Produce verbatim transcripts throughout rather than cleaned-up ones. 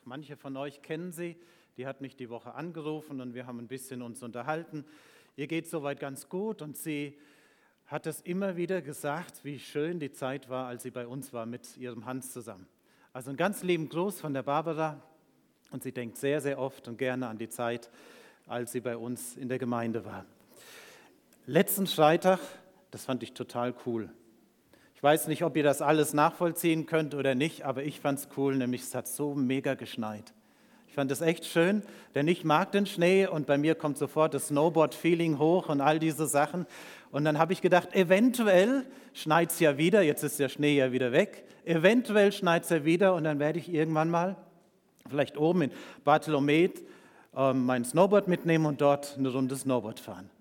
Manche von euch kennen sie, die hat mich die Woche angerufen und wir haben ein bisschen uns unterhalten. Ihr geht soweit ganz gut und sie hat es immer wieder gesagt, wie schön die Zeit war, als sie bei uns war mit ihrem Hans zusammen. Also einen ganz lieben Gruß von der Barbara und sie denkt sehr, sehr oft und gerne an die Zeit, als sie bei uns in der Gemeinde war. Letzten Freitag, das fand ich total cool. Ich weiß nicht, ob ihr das alles nachvollziehen könnt oder nicht, aber ich fand es cool, nämlich es hat so mega geschneit. Ich fand es echt schön, denn ich mag den Schnee und bei mir kommt sofort das Snowboard-Feeling hoch und all diese Sachen. Und dann habe ich gedacht, eventuell schneit es ja wieder, jetzt ist der Schnee ja wieder weg, eventuell schneit es ja wieder und dann werde ich irgendwann mal, vielleicht oben in Bartholomew, äh, mein Snowboard mitnehmen und dort eine Runde Snowboard fahren.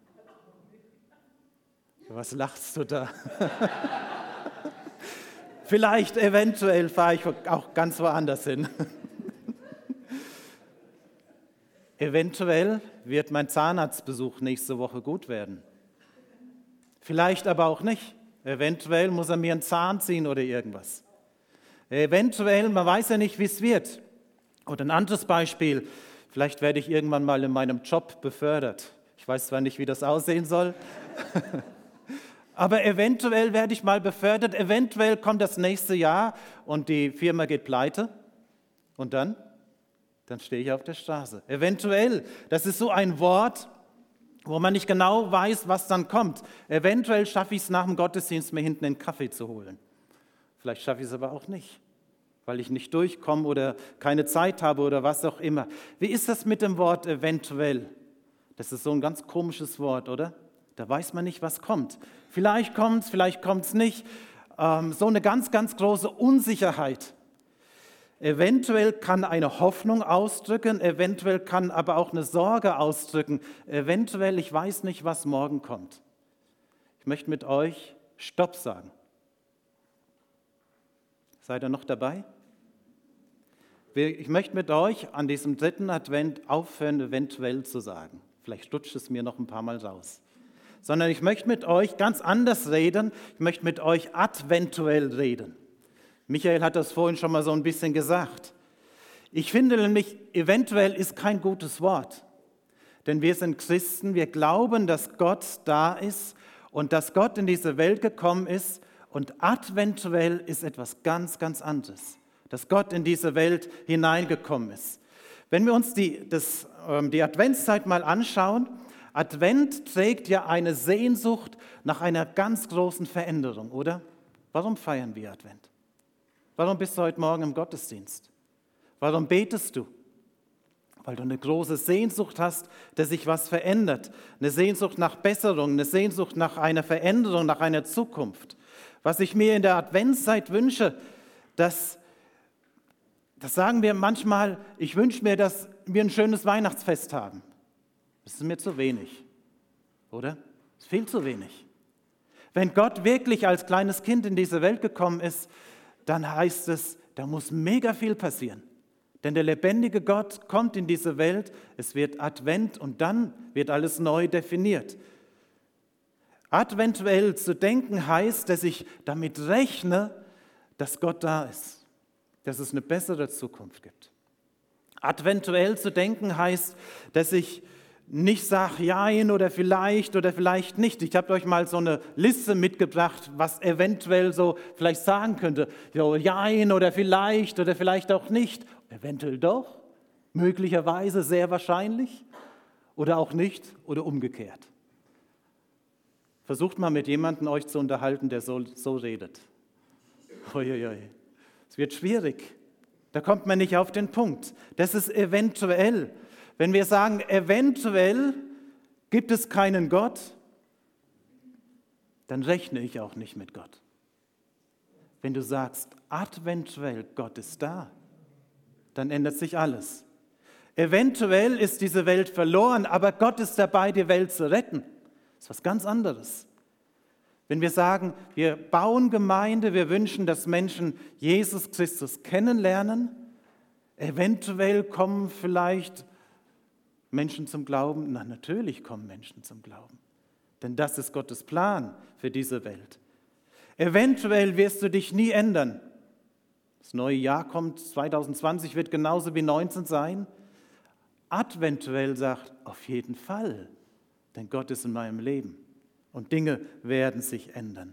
Was lachst du da? Vielleicht, eventuell fahre ich auch ganz woanders hin. Eventuell wird mein Zahnarztbesuch nächste Woche gut werden. Vielleicht aber auch nicht. Eventuell muss er mir einen Zahn ziehen oder irgendwas. Eventuell, man weiß ja nicht, wie es wird. Oder ein anderes Beispiel, vielleicht werde ich irgendwann mal in meinem Job befördert. Ich weiß zwar nicht, wie das aussehen soll, aber eventuell werde ich mal befördert, eventuell kommt das nächste Jahr und die Firma geht pleite und dann? Dann stehe ich auf der Straße. Eventuell, das ist so ein Wort, wo man nicht genau weiß, was dann kommt. Eventuell schaffe ich es nach dem Gottesdienst, mir hinten einen Kaffee zu holen. Vielleicht schaffe ich es aber auch nicht, weil ich nicht durchkomme oder keine Zeit habe oder was auch immer. Wie ist das mit dem Wort eventuell? Das ist so ein ganz komisches Wort, oder? Da weiß man nicht, was kommt. Vielleicht kommt es, vielleicht kommt es nicht. Ähm, so eine ganz, ganz große Unsicherheit. Eventuell kann eine Hoffnung ausdrücken, eventuell kann aber auch eine Sorge ausdrücken. Eventuell, ich weiß nicht, was morgen kommt. Ich möchte mit euch Stopp sagen. Seid ihr noch dabei? Ich möchte mit euch an diesem dritten Advent aufhören, eventuell zu sagen. Vielleicht rutscht es mir noch ein paar Mal raus. Sondern ich möchte mit euch ganz anders reden. Ich möchte mit euch adventuell reden. Michael hat das vorhin schon mal so ein bisschen gesagt. Ich finde nämlich, eventuell ist kein gutes Wort. Denn wir sind Christen, wir glauben, dass Gott da ist und dass Gott in diese Welt gekommen ist. Und adventuell ist etwas ganz, ganz anderes. Dass Gott in diese Welt hineingekommen ist. Wenn wir uns die, das, die Adventszeit mal anschauen, Advent trägt ja eine Sehnsucht nach einer ganz großen Veränderung, oder? Warum feiern wir Advent? Warum bist du heute Morgen im Gottesdienst? Warum betest du? Weil du eine große Sehnsucht hast, dass sich was verändert. Eine Sehnsucht nach Besserung, eine Sehnsucht nach einer Veränderung, nach einer Zukunft. Was ich mir in der Adventszeit wünsche, dass, das sagen wir manchmal, ich wünsche mir, dass wir ein schönes Weihnachtsfest haben. Das ist mir zu wenig, oder? Das ist viel zu wenig. Wenn Gott wirklich als kleines Kind in diese Welt gekommen ist, dann heißt es, da muss mega viel passieren. Denn der lebendige Gott kommt in diese Welt, es wird Advent und dann wird alles neu definiert. Adventuell zu denken heißt, dass ich damit rechne, dass Gott da ist, dass es eine bessere Zukunft gibt. Adventuell zu denken heißt, dass ich nicht sage, jein oder vielleicht oder vielleicht nicht. Ich habe euch mal so eine Liste mitgebracht, was eventuell so vielleicht sagen könnte. So, jein oder vielleicht oder vielleicht auch nicht. Eventuell doch, möglicherweise, sehr wahrscheinlich oder auch nicht oder umgekehrt. Versucht mal mit jemandem euch zu unterhalten, der so, so redet. Uiuiui. Es wird schwierig. Da kommt man nicht auf den Punkt. Das ist eventuell. Wenn wir sagen, eventuell gibt es keinen Gott, dann rechne ich auch nicht mit Gott. Wenn du sagst, adventuell, Gott ist da, dann ändert sich alles. Eventuell ist diese Welt verloren, aber Gott ist dabei, die Welt zu retten. Das ist was ganz anderes. Wenn wir sagen, wir bauen Gemeinde, wir wünschen, dass Menschen Jesus Christus kennenlernen, eventuell kommen vielleicht Menschen zum Glauben? Na, natürlich kommen Menschen zum Glauben. Denn das ist Gottes Plan für diese Welt. Eventuell wirst du dich nie ändern. Das neue Jahr kommt, zwanzig zwanzig wird genauso wie neunzehn sein. Adventuell sagt, auf jeden Fall, denn Gott ist in meinem Leben und Dinge werden sich ändern.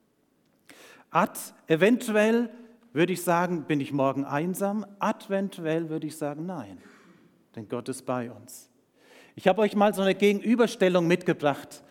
Ad, eventuell würde ich sagen, bin ich morgen einsam? Adventuell würde ich sagen, nein, denn Gott ist bei uns. Ich habe euch mal so eine Gegenüberstellung mitgebracht.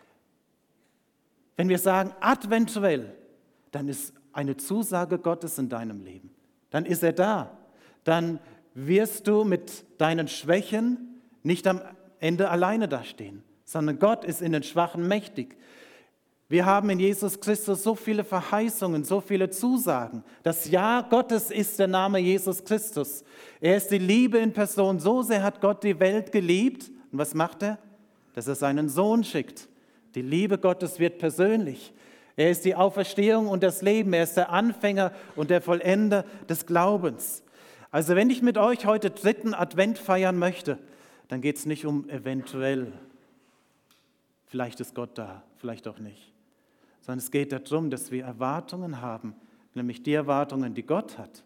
Wenn wir sagen adventuell, dann ist eine Zusage Gottes in deinem Leben. Dann ist er da. Dann wirst du mit deinen Schwächen nicht am Ende alleine dastehen, sondern Gott ist in den Schwachen mächtig. Wir haben in Jesus Christus so viele Verheißungen, so viele Zusagen. Das Ja Gottes ist der Name Jesus Christus. Er ist die Liebe in Person. So sehr hat Gott die Welt geliebt. Und was macht er? Dass er seinen Sohn schickt. Die Liebe Gottes wird persönlich. Er ist die Auferstehung und das Leben. Er ist der Anfänger und der Vollender des Glaubens. Also wenn ich mit euch heute dritten Advent feiern möchte, dann geht es nicht um eventuell. Vielleicht ist Gott da, vielleicht auch nicht. Sondern es geht darum, dass wir Erwartungen haben, nämlich die Erwartungen, die Gott hat.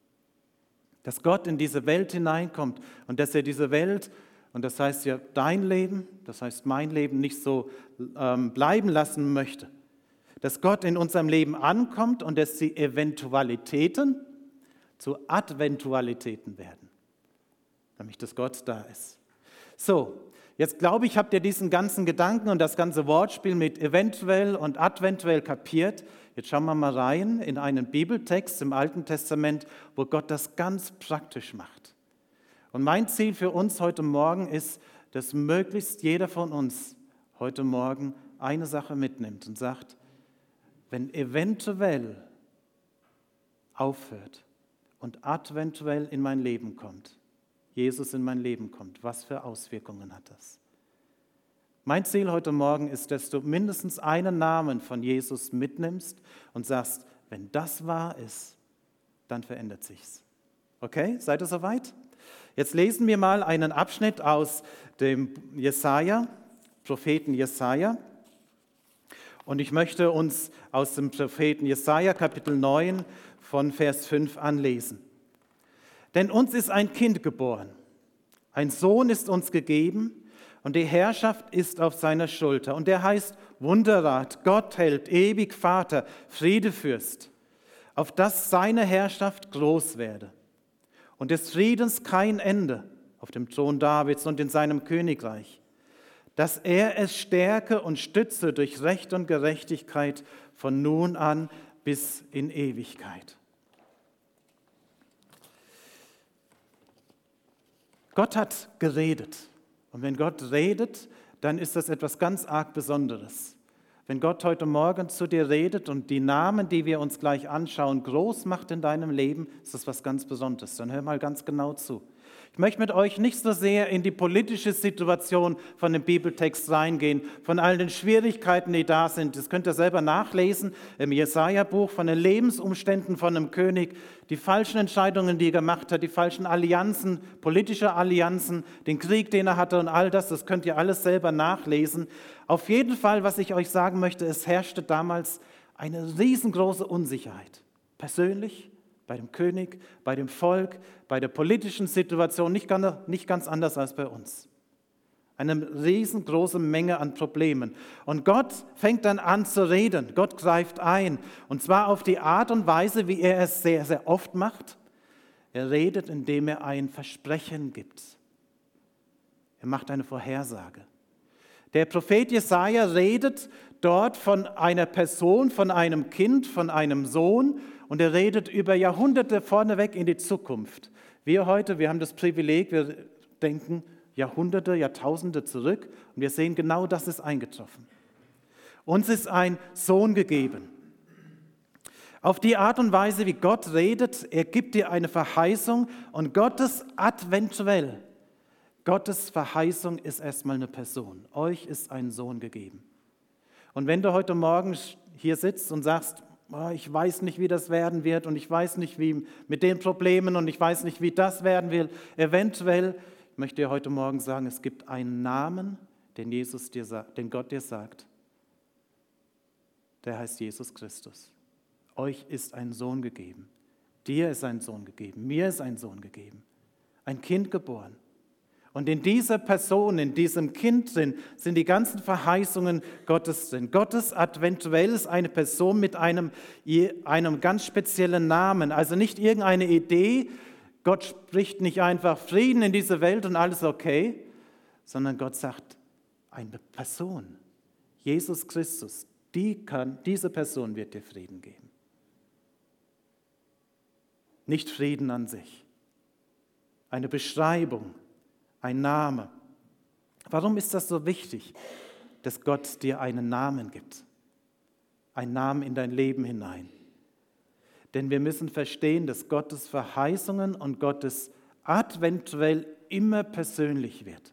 Dass Gott in diese Welt hineinkommt und dass er diese Welt, und das heißt ja dein Leben, das heißt mein Leben, nicht so ähm, bleiben lassen möchte. Dass Gott in unserem Leben ankommt und dass die Eventualitäten zu Adventualitäten werden. Nämlich, dass Gott da ist. So, jetzt glaube ich, habt ihr diesen ganzen Gedanken und das ganze Wortspiel mit eventuell und adventuell kapiert. Jetzt schauen wir mal rein in einen Bibeltext im Alten Testament, wo Gott das ganz praktisch macht. Und mein Ziel für uns heute Morgen ist, dass möglichst jeder von uns heute Morgen eine Sache mitnimmt und sagt, wenn eventuell aufhört und adventuell in mein Leben kommt, Jesus in mein Leben kommt, was für Auswirkungen hat das? Mein Ziel heute Morgen ist, dass du mindestens einen Namen von Jesus mitnimmst und sagst, wenn das wahr ist, dann verändert sich's. Okay, seid ihr soweit? Jetzt lesen wir mal einen Abschnitt aus dem Jesaja, Propheten Jesaja. Und ich möchte uns aus dem Propheten Jesaja, Kapitel neun, von Vers fünf anlesen. Denn uns ist ein Kind geboren, ein Sohn ist uns gegeben und die Herrschaft ist auf seiner Schulter. Und er heißt Wunderrat, Gottheld, ewig Vater, Friedefürst, auf dass seine Herrschaft groß werde und des Friedens kein Ende auf dem Thron Davids und in seinem Königreich, dass er es stärke und stütze durch Recht und Gerechtigkeit von nun an bis in Ewigkeit. Gott hat geredet. Und wenn Gott redet, dann ist das etwas ganz arg Besonderes. Wenn Gott heute Morgen zu dir redet und die Namen, die wir uns gleich anschauen, groß macht in deinem Leben, ist das was ganz Besonderes. Dann hör mal ganz genau zu. Ich möchte mit euch nicht so sehr in die politische Situation von dem Bibeltext reingehen, von all den Schwierigkeiten, die da sind. Das könnt ihr selber nachlesen im Jesaja-Buch, von den Lebensumständen von einem König, die falschen Entscheidungen, die er gemacht hat, die falschen Allianzen, politische Allianzen, den Krieg, den er hatte und all das, das könnt ihr alles selber nachlesen. Auf jeden Fall, was ich euch sagen möchte, es herrschte damals eine riesengroße Unsicherheit, persönlich, bei dem König, bei dem Volk, bei der politischen Situation, nicht ganz, nicht ganz anders als bei uns. Eine riesengroße Menge an Problemen. Und Gott fängt dann an zu reden. Gott greift ein. Und zwar auf die Art und Weise, wie er es sehr, sehr oft macht. Er redet, indem er ein Versprechen gibt. Er macht eine Vorhersage. Der Prophet Jesaja redet dort von einer Person, von einem Kind, von einem Sohn. Und er redet über Jahrhunderte vorneweg in die Zukunft. Wir heute, wir haben das Privileg, wir denken Jahrhunderte, Jahrtausende zurück und wir sehen, genau das ist eingetroffen. Uns ist ein Sohn gegeben. Auf die Art und Weise, wie Gott redet, er gibt dir eine Verheißung und Gottes adventuell, Gottes Verheißung ist erstmal eine Person. Euch ist ein Sohn gegeben. Und wenn du heute Morgen hier sitzt und sagst, ich weiß nicht, wie das werden wird und ich weiß nicht, wie mit den Problemen und ich weiß nicht, wie das werden will. Eventuell, ich möchte dir heute Morgen sagen, es gibt einen Namen, den, Jesus dir sagt, den Gott dir sagt. Der heißt Jesus Christus. Euch ist ein Sohn gegeben. Dir ist ein Sohn gegeben, mir ist ein Sohn gegeben, ein Kind geboren. Und in dieser Person, in diesem Kind drin, sind die ganzen Verheißungen Gottes drin. Gottes Adventuell ist eine Person mit einem, einem ganz speziellen Namen. Also nicht irgendeine Idee. Gott spricht nicht einfach Frieden in diese Welt und alles okay, sondern Gott sagt, eine Person, Jesus Christus, die kann, diese Person wird dir Frieden geben. Nicht Frieden an sich. Eine Beschreibung. Ein Name. Warum ist das so wichtig, dass Gott dir einen Namen gibt? Einen Namen in dein Leben hinein. Denn wir müssen verstehen, dass Gottes Verheißungen und Gottes Adventuell immer persönlich wird.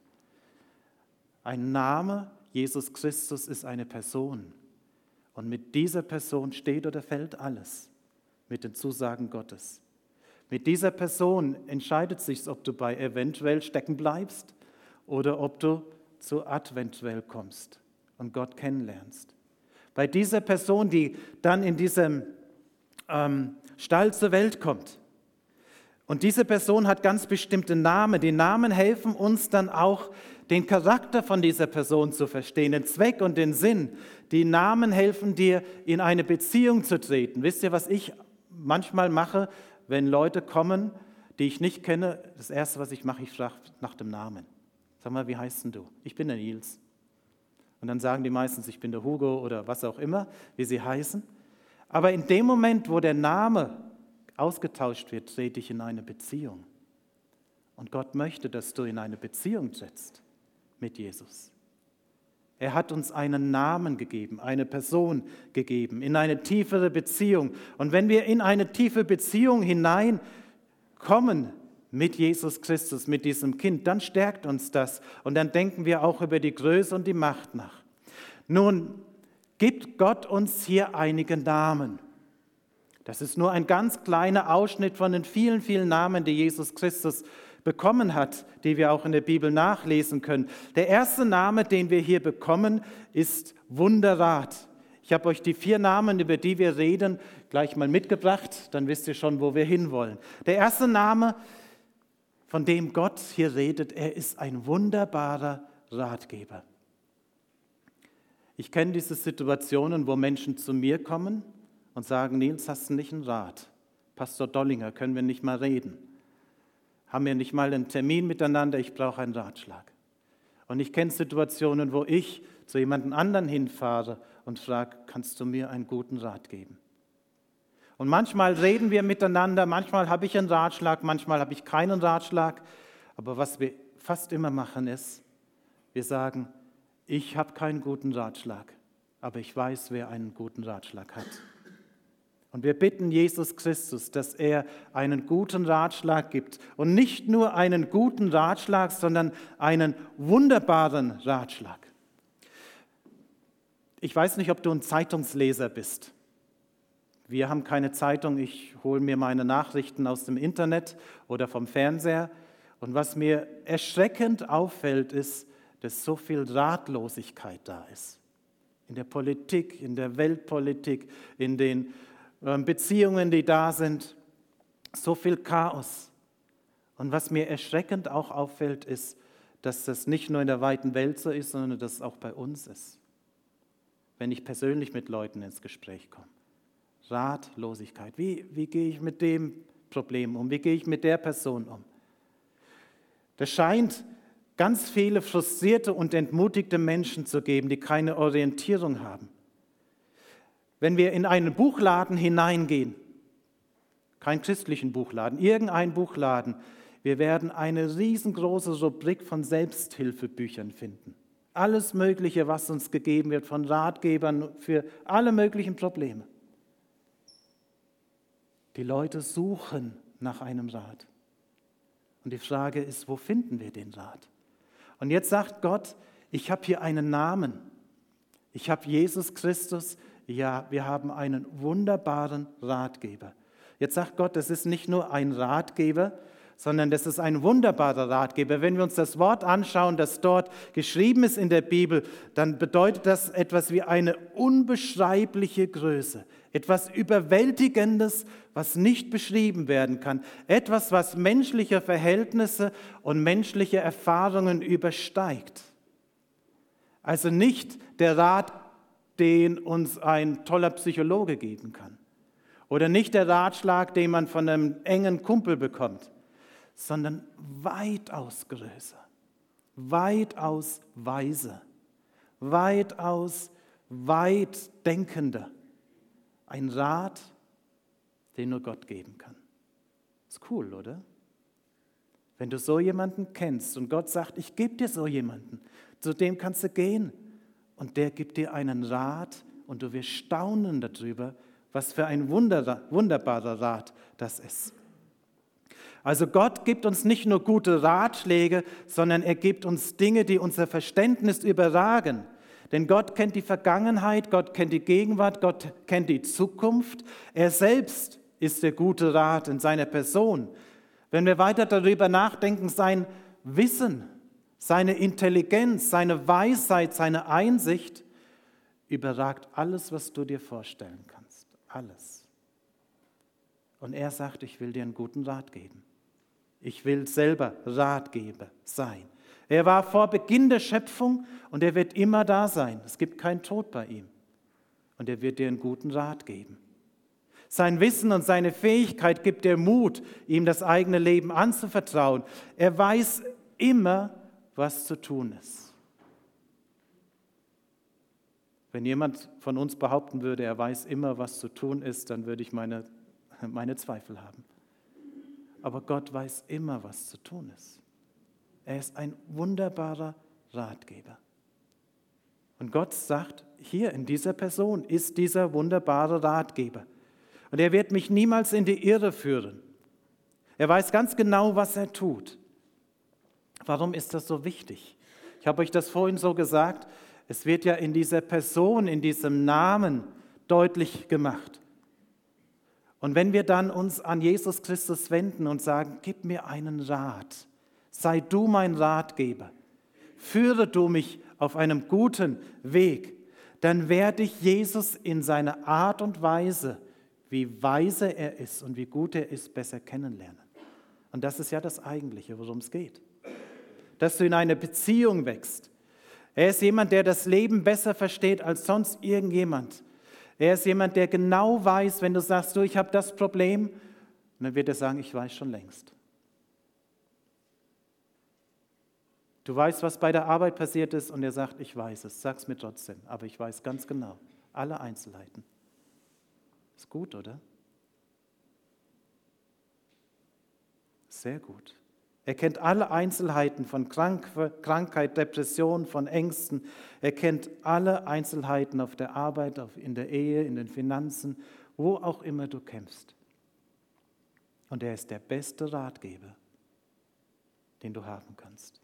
Ein Name, Jesus Christus, ist eine Person. Und mit dieser Person steht oder fällt alles. Mit den Zusagen Gottes. Mit dieser Person entscheidet sich, ob du bei eventuell stecken bleibst oder ob du zu adventuell kommst und Gott kennenlernst. Bei dieser Person, die dann in diesem ähm, Stall zur Welt kommt. Und diese Person hat ganz bestimmte Namen. Die Namen helfen uns dann auch, den Charakter von dieser Person zu verstehen, den Zweck und den Sinn. Die Namen helfen dir, in eine Beziehung zu treten. Wisst ihr, was ich manchmal mache? Wenn Leute kommen, die ich nicht kenne, das Erste, was ich mache, ich frage nach dem Namen. Sag mal, wie heißt denn du? Ich bin der Nils. Und dann sagen die meistens, ich bin der Hugo oder was auch immer, wie sie heißen. Aber in dem Moment, wo der Name ausgetauscht wird, trete ich in eine Beziehung. Und Gott möchte, dass du in eine Beziehung trittst mit Jesus. Er hat uns einen Namen gegeben, eine Person gegeben, in eine tiefere Beziehung. Und wenn wir in eine tiefe Beziehung hineinkommen mit Jesus Christus, mit diesem Kind, dann stärkt uns das. Und dann denken wir auch über die Größe und die Macht nach. Nun gibt Gott uns hier einige Namen. Das ist nur ein ganz kleiner Ausschnitt von den vielen, vielen Namen, die Jesus Christus bekommen hat, die wir auch in der Bibel nachlesen können. Der erste Name, den wir hier bekommen, ist Wunderrat. Ich habe euch die vier Namen, über die wir reden, gleich mal mitgebracht, dann wisst ihr schon, wo wir hinwollen. Der erste Name, von dem Gott hier redet, er ist ein wunderbarer Ratgeber. Ich kenne diese Situationen, wo Menschen zu mir kommen und sagen, Nils, hast du nicht einen Rat? Pastor Dollinger, können wir nicht mal reden? Haben wir nicht mal einen Termin miteinander, ich brauche einen Ratschlag. Und ich kenne Situationen, wo ich zu jemandem anderen hinfahre und frage, kannst du mir einen guten Rat geben? Und manchmal reden wir miteinander, manchmal habe ich einen Ratschlag, manchmal habe ich keinen Ratschlag. Aber was wir fast immer machen ist, wir sagen, ich habe keinen guten Ratschlag, aber ich weiß, wer einen guten Ratschlag hat. Und wir bitten Jesus Christus, dass er einen guten Ratschlag gibt. Und nicht nur einen guten Ratschlag, sondern einen wunderbaren Ratschlag. Ich weiß nicht, ob du ein Zeitungsleser bist. Wir haben keine Zeitung, ich hole mir meine Nachrichten aus dem Internet oder vom Fernseher. Und was mir erschreckend auffällt, ist, dass so viel Ratlosigkeit da ist. In der Politik, in der Weltpolitik, in den Beziehungen, die da sind, so viel Chaos. Und was mir erschreckend auch auffällt, ist, dass das nicht nur in der weiten Welt so ist, sondern dass es auch bei uns ist. Wenn ich persönlich mit Leuten ins Gespräch komme. Ratlosigkeit. Wie, wie gehe ich mit dem Problem um? Wie gehe ich mit der Person um? Das scheint ganz viele frustrierte und entmutigte Menschen zu geben, die keine Orientierung haben. Wenn wir in einen Buchladen hineingehen, keinen christlichen Buchladen, irgendein Buchladen, wir werden eine riesengroße Rubrik von Selbsthilfebüchern finden. Alles Mögliche, was uns gegeben wird von Ratgebern für alle möglichen Probleme. Die Leute suchen nach einem Rat. Und die Frage ist, wo finden wir den Rat? Und jetzt sagt Gott, ich habe hier einen Namen. Ich habe Jesus Christus. Ja, wir haben einen wunderbaren Ratgeber. Jetzt sagt Gott, das ist nicht nur ein Ratgeber, sondern das ist ein wunderbarer Ratgeber. Wenn wir uns das Wort anschauen, das dort geschrieben ist in der Bibel, dann bedeutet das etwas wie eine unbeschreibliche Größe, etwas Überwältigendes, was nicht beschrieben werden kann, etwas, was menschliche Verhältnisse und menschliche Erfahrungen übersteigt. Also nicht der Rat, den uns ein toller Psychologe geben kann, oder nicht der Ratschlag, den man von einem engen Kumpel bekommt, sondern weitaus größer, weitaus weiser, weitaus weit denkender. Ein Rat, den nur Gott geben kann. Ist cool, oder? Wenn du so jemanden kennst und Gott sagt, ich gebe dir so jemanden, zu dem kannst du gehen und der gibt dir einen Rat und du wirst staunen darüber, was für ein Wunder, wunderbarer Rat das ist. Also Gott gibt uns nicht nur gute Ratschläge, sondern er gibt uns Dinge, die unser Verständnis überragen. Denn Gott kennt die Vergangenheit, Gott kennt die Gegenwart, Gott kennt die Zukunft. Er selbst ist der gute Rat in seiner Person. Wenn wir weiter darüber nachdenken, sein Wissen, seine Intelligenz, seine Weisheit, seine Einsicht überragt alles, was du dir vorstellen kannst. Alles. Und er sagt, ich will dir einen guten Rat geben. Ich will selber Ratgeber sein. Er war vor Beginn der Schöpfung und er wird immer da sein. Es gibt keinen Tod bei ihm. Und er wird dir einen guten Rat geben. Sein Wissen und seine Fähigkeit gibt dir Mut, ihm das eigene Leben anzuvertrauen. Er weiß immer, was zu tun ist. Wenn jemand von uns behaupten würde, er weiß immer, was zu tun ist, dann würde ich meine, meine Zweifel haben. Aber Gott weiß immer, was zu tun ist. Er ist ein wunderbarer Ratgeber. Und Gott sagt, hier in dieser Person ist dieser wunderbare Ratgeber. Und er wird mich niemals in die Irre führen. Er weiß ganz genau, was er tut. Warum ist das so wichtig? Ich habe euch das vorhin so gesagt, es wird ja in dieser Person, in diesem Namen deutlich gemacht. Und wenn wir dann uns an Jesus Christus wenden und sagen, gib mir einen Rat, sei du mein Ratgeber, führe du mich auf einem guten Weg, dann werde ich Jesus in seiner Art und Weise, wie weise er ist und wie gut er ist, besser kennenlernen. Und das ist ja das Eigentliche, worum es geht. Dass du in eine Beziehung wächst. Er ist jemand, der das Leben besser versteht als sonst irgendjemand. Er ist jemand, der genau weiß, wenn du sagst, du, ich habe das Problem, und dann wird er sagen, ich weiß schon längst. Du weißt, was bei der Arbeit passiert ist, und er sagt, ich weiß es, sag's mir trotzdem, aber ich weiß ganz genau, alle Einzelheiten. Ist gut, oder? Sehr gut. Er kennt alle Einzelheiten von Krank- Krankheit, Depression, von Ängsten. Er kennt alle Einzelheiten auf der Arbeit, auf, in der Ehe, in den Finanzen, wo auch immer du kämpfst. Und er ist der beste Ratgeber, den du haben kannst.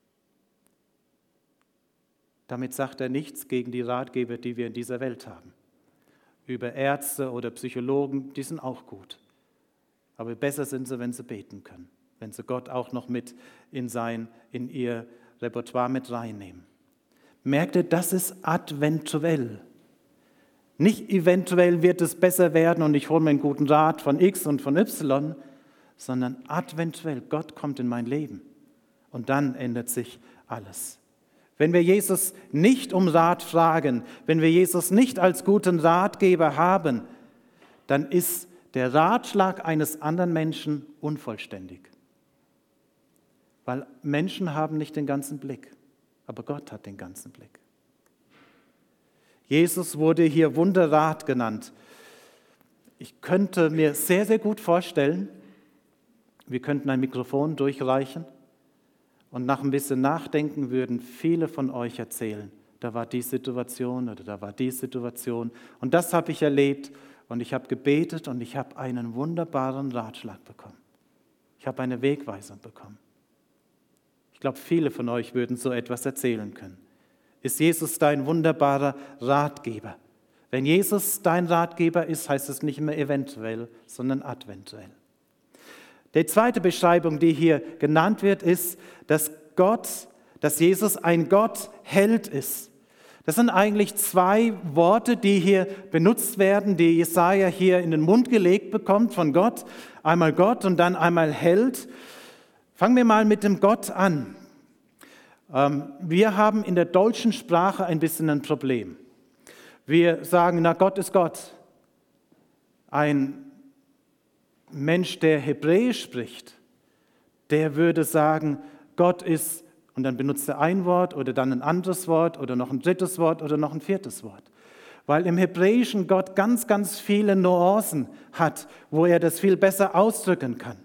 Damit sagt er nichts gegen die Ratgeber, die wir in dieser Welt haben. Über Ärzte oder Psychologen, die sind auch gut. Aber besser sind sie, wenn sie beten können, wenn sie Gott auch noch mit in, sein, in ihr Repertoire mit reinnehmen. Merkt ihr, das ist adventuell. Nicht eventuell wird es besser werden und ich hole mir einen guten Rat von X und von Y, sondern adventuell. Gott kommt in mein Leben und dann ändert sich alles. Wenn wir Jesus nicht um Rat fragen, wenn wir Jesus nicht als guten Ratgeber haben, dann ist der Ratschlag eines anderen Menschen unvollständig. Weil Menschen haben nicht den ganzen Blick, aber Gott hat den ganzen Blick. Jesus wurde hier Wunderrat genannt. Ich könnte mir sehr, sehr gut vorstellen, wir könnten ein Mikrofon durchreichen und nach ein bisschen Nachdenken würden viele von euch erzählen, da war die Situation oder da war die Situation und das habe ich erlebt und ich habe gebetet und ich habe einen wunderbaren Ratschlag bekommen. Ich habe eine Wegweisung bekommen. Ich glaube, viele von euch würden so etwas erzählen können. Ist Jesus dein wunderbarer Ratgeber? Wenn Jesus dein Ratgeber ist, heißt es nicht mehr eventuell, sondern adventuell. Die zweite Beschreibung, die hier genannt wird, ist, dass Gott, dass Jesus ein Gottheld ist. Das sind eigentlich zwei Worte, die hier benutzt werden, die Jesaja hier in den Mund gelegt bekommt von Gott. Einmal Gott und dann einmal Held. Fangen wir mal mit dem Gott an. Wir haben in der deutschen Sprache ein bisschen ein Problem. Wir sagen, na, Gott ist Gott. Ein Mensch, der Hebräisch spricht, der würde sagen, Gott ist, und dann benutzt er ein Wort oder dann ein anderes Wort oder noch ein drittes Wort oder noch ein viertes Wort. Weil im Hebräischen Gott ganz, ganz viele Nuancen hat, wo er das viel besser ausdrücken kann.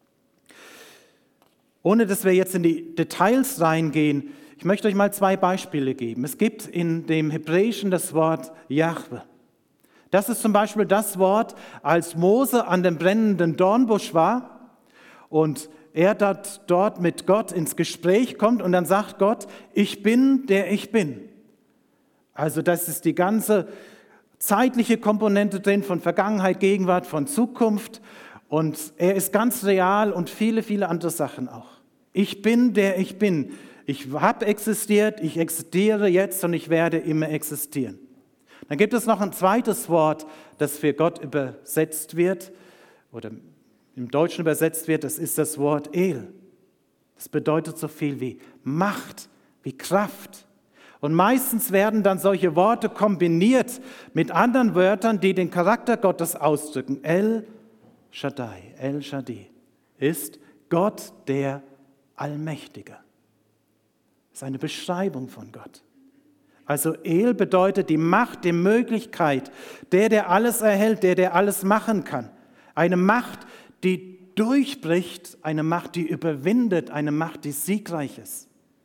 Ohne dass wir jetzt in die Details reingehen, ich möchte euch mal zwei Beispiele geben. Es gibt in dem Hebräischen das Wort Jahwe. Das ist zum Beispiel das Wort, als Mose an dem brennenden Dornbusch war und er dort, dort mit Gott ins Gespräch kommt und dann sagt Gott, ich bin, der ich bin. Also das ist die ganze zeitliche Komponente drin von Vergangenheit, Gegenwart, von Zukunft und er ist ganz real und viele, viele andere Sachen auch. Ich bin, der ich bin. Ich habe existiert, ich existiere jetzt und ich werde immer existieren. Dann gibt es noch ein zweites Wort, das für Gott übersetzt wird oder im Deutschen übersetzt wird, das ist das Wort El. Das bedeutet so viel wie Macht, wie Kraft. Und meistens werden dann solche Worte kombiniert mit anderen Wörtern, die den Charakter Gottes ausdrücken. El Shaddai, El Shaddai ist Gott der Allmächtige. Das ist eine Beschreibung von Gott. Also El bedeutet die Macht, die Möglichkeit, der, der alles erhält, der, der alles machen kann. Eine Macht, die durchbricht, eine Macht, die überwindet, eine Macht, die siegreich ist.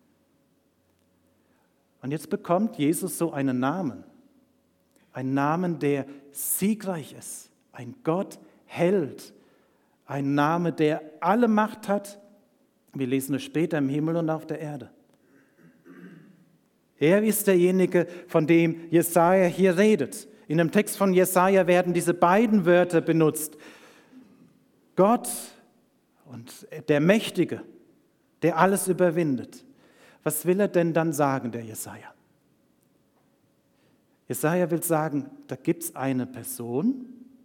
Und jetzt bekommt Jesus so einen Namen. Ein Namen, der siegreich ist. Ein Gottheld. Ein Name, der alle Macht hat. Wir lesen es später im Himmel und auf der Erde. Er ist derjenige, von dem Jesaja hier redet. In dem Text von Jesaja werden diese beiden Wörter benutzt. Gott und der Mächtige, der alles überwindet. Was will er denn dann sagen, der Jesaja? Jesaja will sagen, da gibt es eine Person,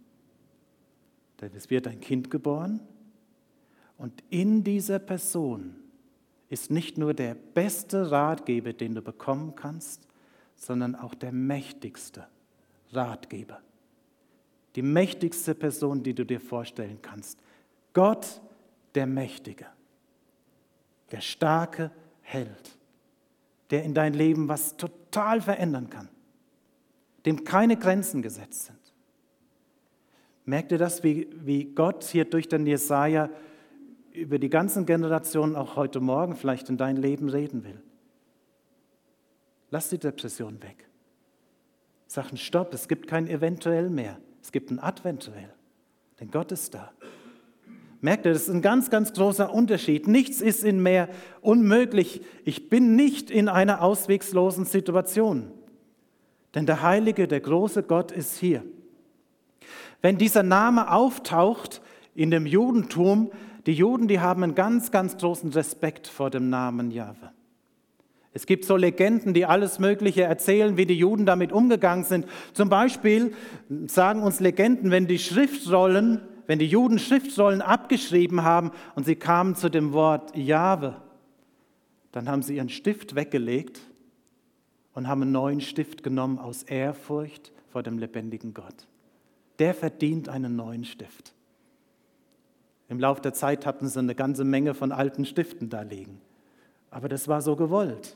es wird ein Kind geboren und in dieser Person ist nicht nur der beste Ratgeber, den du bekommen kannst, sondern auch der mächtigste Ratgeber. Die mächtigste Person, die du dir vorstellen kannst. Gott, der Mächtige, der starke Held, der in dein Leben was total verändern kann, dem keine Grenzen gesetzt sind. Merkt ihr das, wie, wie Gott hier durch den Jesaja über die ganzen Generationen auch heute Morgen vielleicht in dein Leben reden will? Lass die Depression weg. Sag einen Stopp, es gibt kein Eventuell mehr. Es gibt ein Adventuell, denn Gott ist da. Merkt ihr, das ist ein ganz, ganz großer Unterschied. Nichts ist in mehr unmöglich. Ich bin nicht in einer ausweglosen Situation, denn der Heilige, der große Gott ist hier. Wenn dieser Name auftaucht in dem Judentum, die Juden, die haben einen ganz, ganz großen Respekt vor dem Namen Jahwe. Es gibt so Legenden, die alles Mögliche erzählen, wie die Juden damit umgegangen sind. Zum Beispiel sagen uns Legenden, wenn die Schriftrollen, wenn die Juden Schriftrollen abgeschrieben haben und sie kamen zu dem Wort Jahwe, dann haben sie ihren Stift weggelegt und haben einen neuen Stift genommen aus Ehrfurcht vor dem lebendigen Gott. Der verdient einen neuen Stift. Im Laufe der Zeit hatten sie eine ganze Menge von alten Stiften da liegen. Aber das war so gewollt.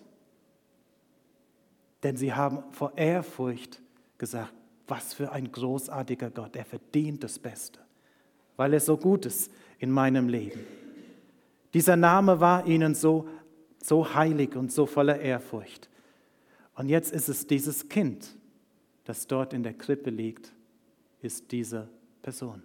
Denn sie haben vor Ehrfurcht gesagt, was für ein großartiger Gott, er verdient das Beste, weil er so gut ist in meinem Leben. Dieser Name war ihnen so, so heilig und so voller Ehrfurcht. Und jetzt ist es dieses Kind, das dort in der Krippe liegt, ist diese Person.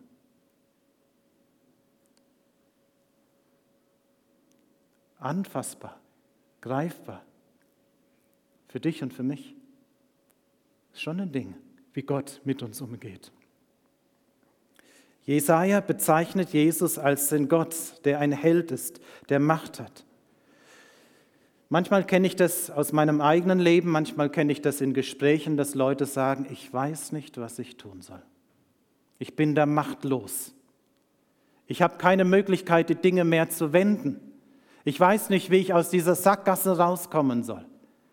Anfassbar, greifbar, für dich und für mich. Ist schon ein Ding, wie Gott mit uns umgeht. Jesaja bezeichnet Jesus als den Gott, der ein Held ist, der Macht hat. Manchmal kenne ich das aus meinem eigenen Leben, manchmal kenne ich das in Gesprächen, dass Leute sagen, ich weiß nicht, was ich tun soll. Ich bin da machtlos. Ich habe keine Möglichkeit, die Dinge mehr zu wenden. Ich weiß nicht, wie ich aus dieser Sackgasse rauskommen soll.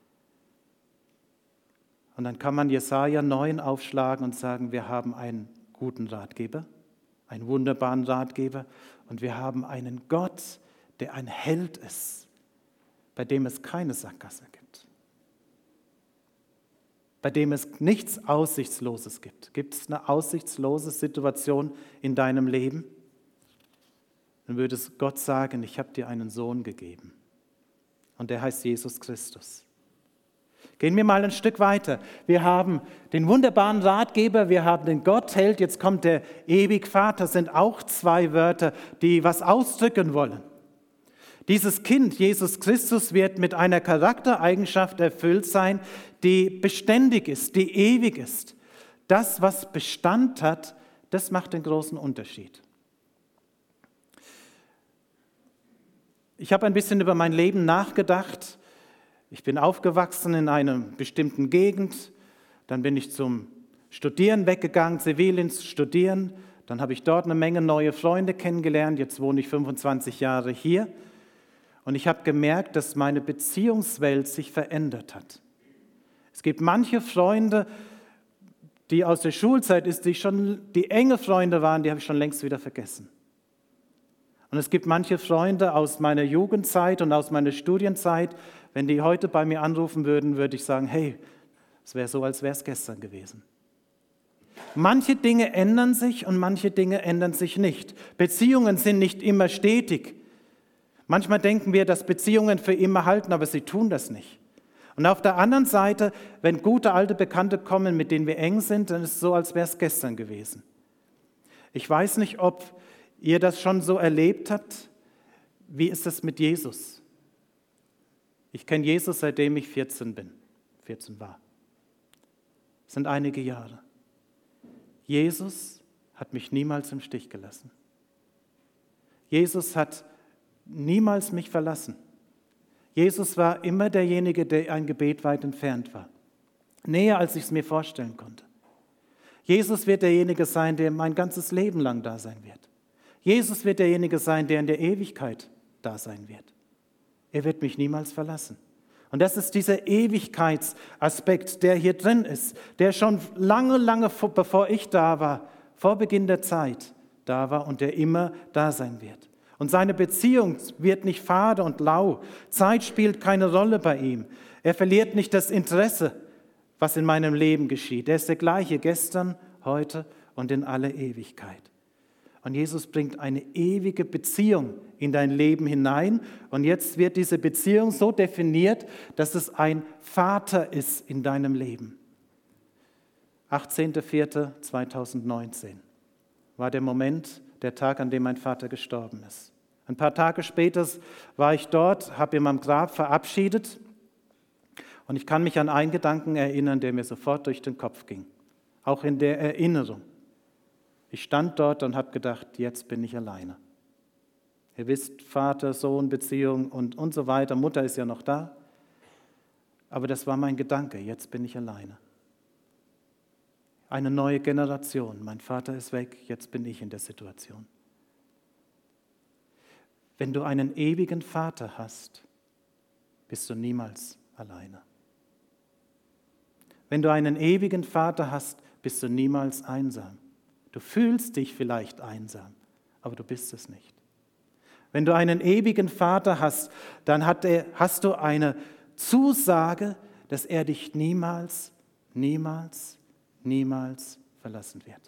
Und dann kann man Jesaja neun aufschlagen und sagen, wir haben einen guten Ratgeber, einen wunderbaren Ratgeber und wir haben einen Gott, der ein Held ist, bei dem es keine Sackgasse gibt, bei dem es nichts Aussichtsloses gibt. Gibt es eine aussichtslose Situation in deinem Leben? Dann würde Gott sagen, ich habe dir einen Sohn gegeben und der heißt Jesus Christus. Gehen wir mal ein Stück weiter. Wir haben den wunderbaren Ratgeber, wir haben den Gottheld, jetzt kommt der ewig Vater, das sind auch zwei Wörter, die was ausdrücken wollen. Dieses Kind, Jesus Christus, wird mit einer Charaktereigenschaft erfüllt sein, die beständig ist, die ewig ist. Das, was Bestand hat, das macht den großen Unterschied. Ich habe ein bisschen über mein Leben nachgedacht. Ich bin aufgewachsen in einer bestimmten Gegend. Dann bin ich zum Studieren weggegangen, Zivildienst studieren. Dann habe ich dort eine Menge neue Freunde kennengelernt. Jetzt wohne ich fünfundzwanzig Jahre hier. Und ich habe gemerkt, dass meine Beziehungswelt sich verändert hat. Es gibt manche Freunde, die aus der Schulzeit ist, die schon die enge Freunde waren, die habe ich schon längst wieder vergessen. Und es gibt manche Freunde aus meiner Jugendzeit und aus meiner Studienzeit, wenn die heute bei mir anrufen würden, würde ich sagen, hey, es wäre so, als wäre es gestern gewesen. Manche Dinge ändern sich und manche Dinge ändern sich nicht. Beziehungen sind nicht immer stetig. Manchmal denken wir, dass Beziehungen für immer halten, aber sie tun das nicht. Und auf der anderen Seite, wenn gute alte Bekannte kommen, mit denen wir eng sind, dann ist es so, als wäre es gestern gewesen. Ich weiß nicht, ob ihr das schon so erlebt habt. Wie ist es mit Jesus? Ich kenne Jesus, seitdem ich vierzehn bin, vierzehn war. Das sind einige Jahre. Jesus hat mich niemals im Stich gelassen. Jesus hat niemals mich verlassen. Jesus war immer derjenige, der ein Gebet weit entfernt war. Näher, als ich es mir vorstellen konnte. Jesus wird derjenige sein, der mein ganzes Leben lang da sein wird. Jesus wird derjenige sein, der in der Ewigkeit da sein wird. Er wird mich niemals verlassen. Und das ist dieser Ewigkeitsaspekt, der hier drin ist, der schon lange, lange bevor ich da war, vor Beginn der Zeit da war und der immer da sein wird. Und seine Beziehung wird nicht fade und lau. Zeit spielt keine Rolle bei ihm. Er verliert nicht das Interesse, was in meinem Leben geschieht. Er ist der gleiche gestern, heute und in alle Ewigkeit. Und Jesus bringt eine ewige Beziehung in dein Leben hinein. Und jetzt wird diese Beziehung so definiert, dass es ein Vater ist in deinem Leben. achtzehnter vierter zweitausendneunzehn war der Moment, der Tag, an dem mein Vater gestorben ist. Ein paar Tage später war ich dort, habe ihn am Grab verabschiedet. Und ich kann mich an einen Gedanken erinnern, der mir sofort durch den Kopf ging. Auch in der Erinnerung. Ich stand dort und habe gedacht, jetzt bin ich alleine. Ihr wisst, Vater, Sohn, Beziehung und, und so weiter. Mutter ist ja noch da. Aber das war mein Gedanke, jetzt bin ich alleine. Eine neue Generation. Mein Vater ist weg, jetzt bin ich in der Situation. Wenn du einen ewigen Vater hast, bist du niemals alleine. Wenn du einen ewigen Vater hast, bist du niemals einsam. Du fühlst dich vielleicht einsam, aber du bist es nicht. Wenn du einen ewigen Vater hast, dann hat er, hast du eine Zusage, dass er dich niemals, niemals, niemals verlassen wird.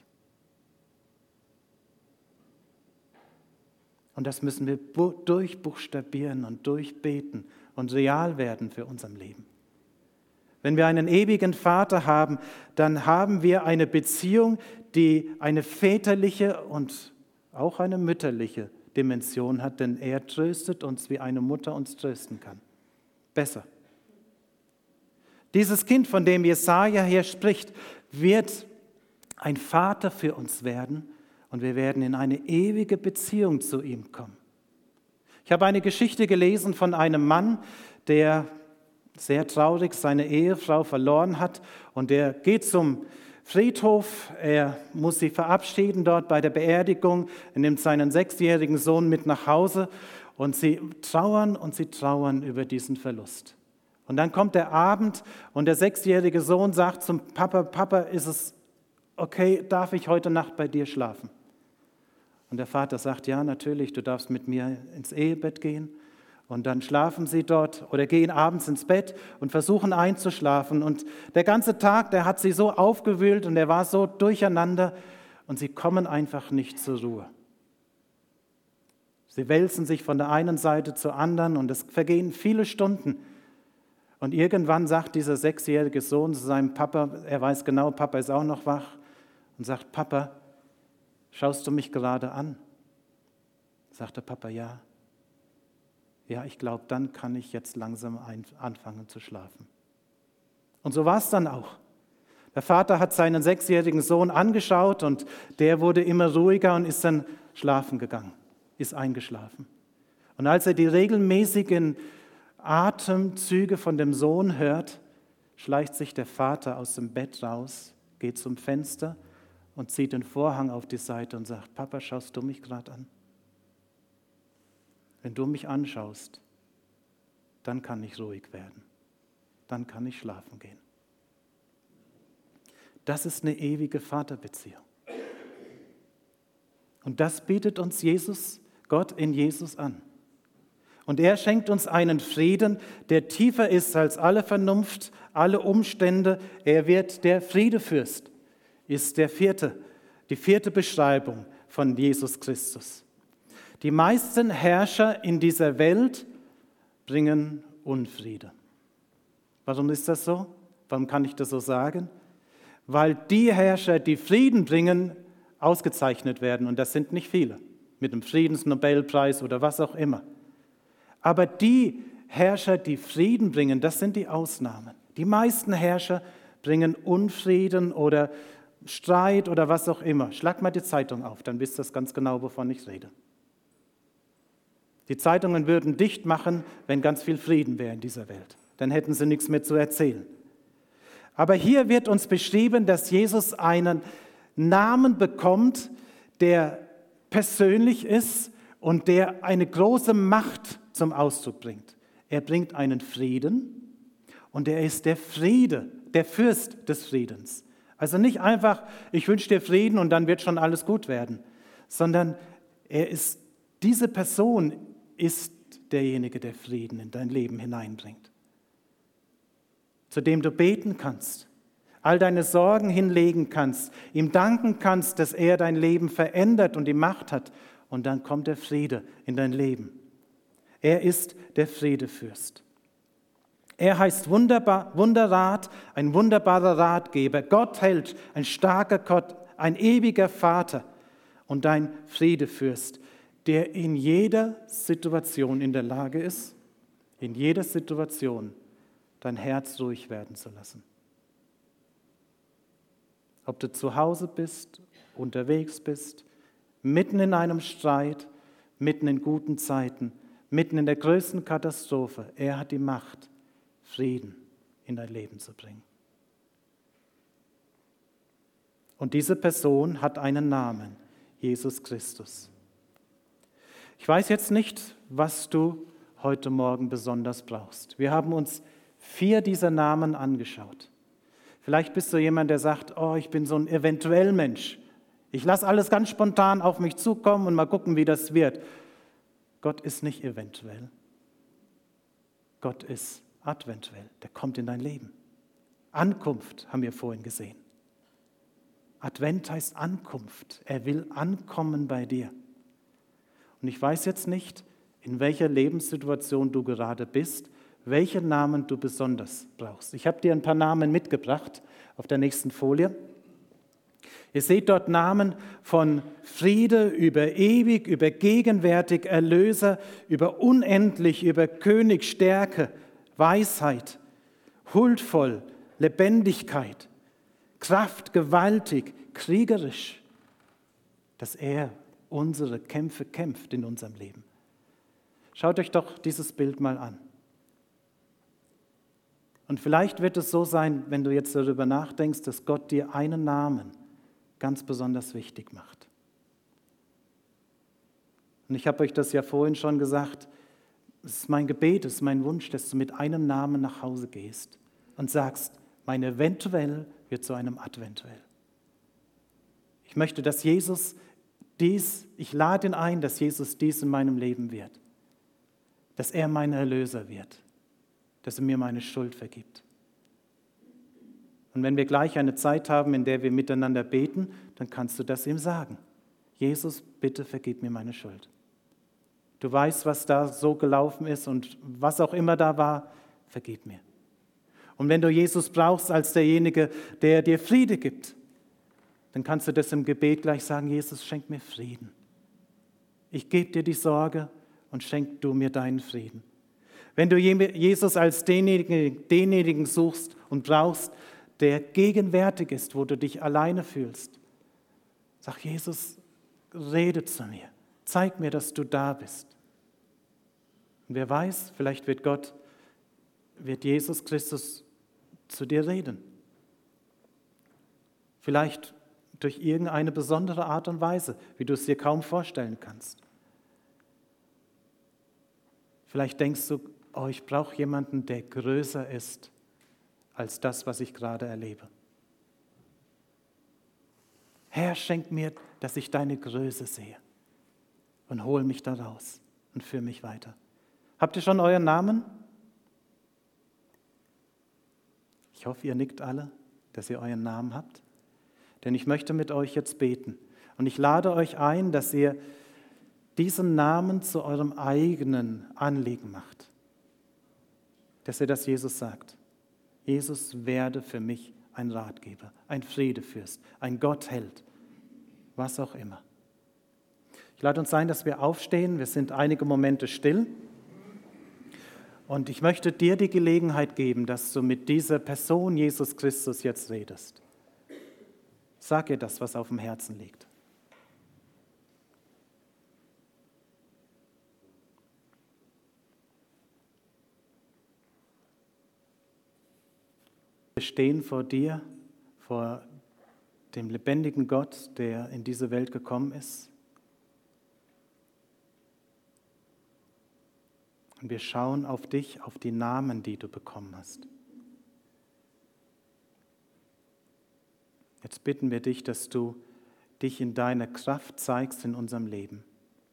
Und das müssen wir durchbuchstabieren und durchbeten und real werden für unser Leben. Wenn wir einen ewigen Vater haben, dann haben wir eine Beziehung, die eine väterliche und auch eine mütterliche Dimension hat, denn er tröstet uns, wie eine Mutter uns trösten kann. Besser. Dieses Kind, von dem Jesaja hier spricht, wird ein Vater für uns werden und wir werden in eine ewige Beziehung zu ihm kommen. Ich habe eine Geschichte gelesen von einem Mann, der sehr traurig seine Ehefrau verloren hat und der geht zum Friedhof, er muss sie verabschieden dort bei der Beerdigung, er nimmt seinen sechsjährigen Sohn mit nach Hause und sie trauern und sie trauern über diesen Verlust. Und dann kommt der Abend und der sechsjährige Sohn sagt zum Papa, Papa, ist es okay, darf ich heute Nacht bei dir schlafen? Und der Vater sagt, ja, natürlich, du darfst mit mir ins Ehebett gehen. Und dann schlafen sie dort oder gehen abends ins Bett und versuchen einzuschlafen. Und der ganze Tag, der hat sie so aufgewühlt und er war so durcheinander und sie kommen einfach nicht zur Ruhe. Sie wälzen sich von der einen Seite zur anderen und es vergehen viele Stunden. Und irgendwann sagt dieser sechsjährige Sohn zu seinem Papa, er weiß genau, Papa ist auch noch wach, und sagt, Papa, schaust du mich gerade an? Sagt der Papa, ja. Ja, ich glaube, dann kann ich jetzt langsam ein, anfangen zu schlafen. Und so war es dann auch. Der Vater hat seinen sechsjährigen Sohn angeschaut und der wurde immer ruhiger und ist dann schlafen gegangen, ist eingeschlafen. Und als er die regelmäßigen Atemzüge von dem Sohn hört, schleicht sich der Vater aus dem Bett raus, geht zum Fenster und zieht den Vorhang auf die Seite und sagt, Papa, schaust du mich gerade an? Wenn du mich anschaust, dann kann ich ruhig werden, dann kann ich schlafen gehen. Das ist eine ewige Vaterbeziehung. Und das bietet uns Jesus, Gott in Jesus an. Und er schenkt uns einen Frieden, der tiefer ist als alle Vernunft, alle Umstände. Er wird der Friedefürst, ist der vierte, die vierte Beschreibung von Jesus Christus. Die meisten Herrscher in dieser Welt bringen Unfriede. Warum ist das so? Warum kann ich das so sagen? Weil die Herrscher, die Frieden bringen, ausgezeichnet werden. Und das sind nicht viele. Mit dem Friedensnobelpreis oder was auch immer. Aber die Herrscher, die Frieden bringen, das sind die Ausnahmen. Die meisten Herrscher bringen Unfrieden oder Streit oder was auch immer. Schlag mal die Zeitung auf, dann wisst ihr ganz genau, wovon ich rede. Die Zeitungen würden dicht machen, wenn ganz viel Frieden wäre in dieser Welt. Dann hätten sie nichts mehr zu erzählen. Aber hier wird uns beschrieben, dass Jesus einen Namen bekommt, der persönlich ist und der eine große Macht zum Ausdruck bringt. Er bringt einen Frieden und er ist der Friede, der Fürst des Friedens. Also nicht einfach, ich wünsche dir Frieden und dann wird schon alles gut werden, sondern er ist, diese Person ist derjenige, der Frieden in dein Leben hineinbringt, zu dem du beten kannst, all deine Sorgen hinlegen kannst, ihm danken kannst, dass er dein Leben verändert und die Macht hat und dann kommt der Friede in dein Leben. Er ist der Friedefürst. Er heißt Wunderbar, Wunderrat, ein wunderbarer Ratgeber, Gott hält, ein starker Gott, ein ewiger Vater und ein Friedefürst, der in jeder Situation in der Lage ist, in jeder Situation dein Herz ruhig werden zu lassen. Ob du zu Hause bist, unterwegs bist, mitten in einem Streit, mitten in guten Zeiten, mitten in der größten Katastrophe, er hat die Macht, Frieden in dein Leben zu bringen. Und diese Person hat einen Namen, Jesus Christus. Ich weiß jetzt nicht, was du heute Morgen besonders brauchst. Wir haben uns vier dieser Namen angeschaut. Vielleicht bist du jemand, der sagt, oh, ich bin so ein eventuell Mensch. Ich lasse alles ganz spontan auf mich zukommen und mal gucken, wie das wird. Gott ist nicht eventuell. Gott ist adventuell. Der kommt in dein Leben. Ankunft haben wir vorhin gesehen. Advent heißt Ankunft. Er will ankommen bei dir. Und ich weiß jetzt nicht, in welcher Lebenssituation du gerade bist, welchen Namen du besonders brauchst. Ich habe dir ein paar Namen mitgebracht auf der nächsten Folie. Ihr seht dort Namen von Friede über ewig, über gegenwärtig, Erlöser, über unendlich, über König, Stärke, Weisheit, huldvoll, Lebendigkeit, Kraft, gewaltig, kriegerisch, dass er unsere Kämpfe kämpft in unserem Leben. Schaut euch doch dieses Bild mal an. Und vielleicht wird es so sein, wenn du jetzt darüber nachdenkst, dass Gott dir einen Namen ganz besonders wichtig macht. Und ich habe euch das ja vorhin schon gesagt, es ist mein Gebet, es ist mein Wunsch, dass du mit einem Namen nach Hause gehst und sagst, mein Eventuell wird zu einem Adventuell. Ich möchte, dass Jesus dies, ich lade ihn ein, dass Jesus dies in meinem Leben wird. Dass er mein Erlöser wird. Dass er mir meine Schuld vergibt. Und wenn wir gleich eine Zeit haben, in der wir miteinander beten, dann kannst du das ihm sagen. Jesus, bitte vergib mir meine Schuld. Du weißt, was da so gelaufen ist und was auch immer da war, vergib mir. Und wenn du Jesus brauchst als derjenige, der dir Friede gibt, dann kannst du das im Gebet gleich sagen, Jesus, schenk mir Frieden. Ich gebe dir die Sorge und schenk du mir deinen Frieden. Wenn du Jesus als denjenigen, denjenigen suchst und brauchst, der gegenwärtig ist, wo du dich alleine fühlst, sag Jesus, rede zu mir. Zeig mir, dass du da bist. Und wer weiß, vielleicht wird Gott, wird Jesus Christus zu dir reden. Vielleicht durch irgendeine besondere Art und Weise, wie du es dir kaum vorstellen kannst. Vielleicht denkst du, oh, ich brauche jemanden, der größer ist als das, was ich gerade erlebe. Herr, schenk mir, dass ich deine Größe sehe und hol mich da raus und führe mich weiter. Habt ihr schon euren Namen? Ich hoffe, ihr nickt alle, dass ihr euren Namen habt. Denn ich möchte mit euch jetzt beten. Und ich lade euch ein, dass ihr diesen Namen zu eurem eigenen Anliegen macht. Dass ihr das Jesus sagt. Jesus, werde für mich ein Ratgeber, ein Friedefürst, ein Gottheld, was auch immer. Ich lade uns ein, dass wir aufstehen. Wir sind einige Momente still. Und ich möchte dir die Gelegenheit geben, dass du mit dieser Person Jesus Christus jetzt redest. Sag ihr das, was auf dem Herzen liegt. Wir stehen vor dir, vor dem lebendigen Gott, der in diese Welt gekommen ist. Und wir schauen auf dich, auf die Namen, die du bekommen hast. Jetzt bitten wir dich, dass du dich in deiner Kraft zeigst in unserem Leben.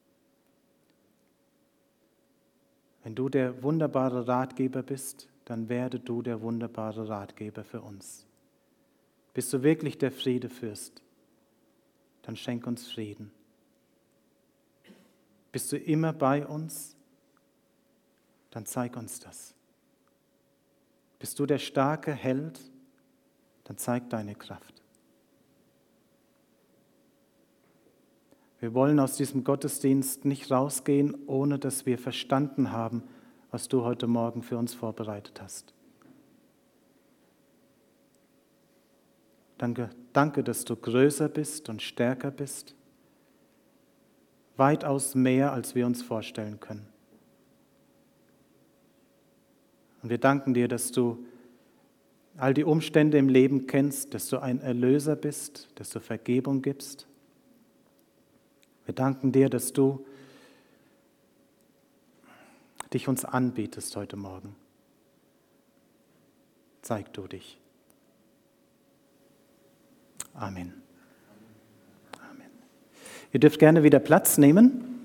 Wenn du der wunderbare Ratgeber bist, dann werde du der wunderbare Ratgeber für uns. Bist du wirklich der Friedefürst, dann schenk uns Frieden. Bist du immer bei uns, dann zeig uns das. Bist du der starke Held, dann zeig deine Kraft. Wir wollen aus diesem Gottesdienst nicht rausgehen, ohne dass wir verstanden haben, was du heute Morgen für uns vorbereitet hast. Danke, danke, dass du größer bist und stärker bist, weitaus mehr, als wir uns vorstellen können. Und wir danken dir, dass du all die Umstände im Leben kennst, dass du ein Erlöser bist, dass du Vergebung gibst. Wir danken dir, dass du dich uns anbietest heute Morgen. Zeig du dich. Amen. Amen. Ihr dürft gerne wieder Platz nehmen.